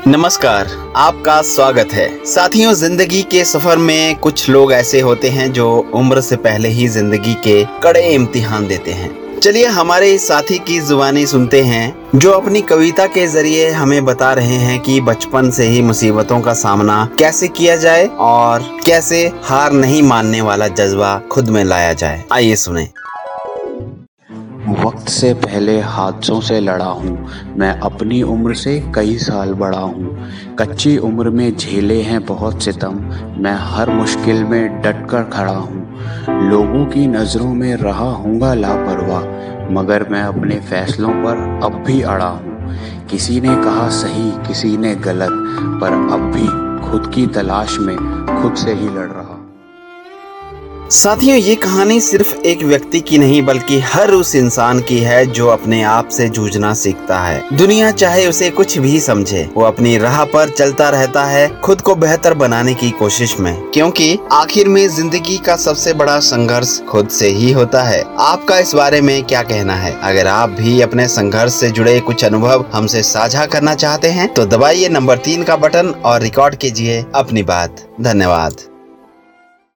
नमस्कार, आपका स्वागत है। साथियों, जिंदगी के सफर में कुछ लोग ऐसे होते हैं जो उम्र से पहले ही जिंदगी के कड़े इम्तिहान देते हैं। चलिए हमारे इस साथी की जुबानी सुनते हैं, जो अपनी कविता के जरिए हमें बता रहे हैं कि बचपन से ही मुसीबतों का सामना कैसे किया जाए और कैसे हार नहीं मानने वाला जज्बा खुद में लाया जाए। आइए सुने। वक्त से पहले हादसों से लड़ा हूँ, मैं अपनी उम्र से कई साल बड़ा हूँ। कच्ची उम्र में झेले हैं बहुत सितम, मैं हर मुश्किल में डट कर खड़ा हूँ। लोगों की नज़रों में रहा हूँगा लापरवाह, मगर मैं अपने फैसलों पर अब भी अड़ा हूँ। किसी ने कहा सही, किसी ने गलत, पर अब भी खुद की तलाश में खुद से ही लड़ रहा। साथियों, ये कहानी सिर्फ एक व्यक्ति की नहीं बल्कि हर उस इंसान की है जो अपने आप से जूझना सीखता है। दुनिया चाहे उसे कुछ भी समझे, वो अपनी राह पर चलता रहता है, खुद को बेहतर बनाने की कोशिश में, क्योंकि आखिर में जिंदगी का सबसे बड़ा संघर्ष खुद से ही होता है। आपका इस बारे में क्या कहना है? अगर आप भी अपने संघर्ष से जुड़े कुछ अनुभव हमसे साझा करना चाहते हैं तो दबाइए नंबर 3 का बटन और रिकॉर्ड कीजिए अपनी बात। धन्यवाद।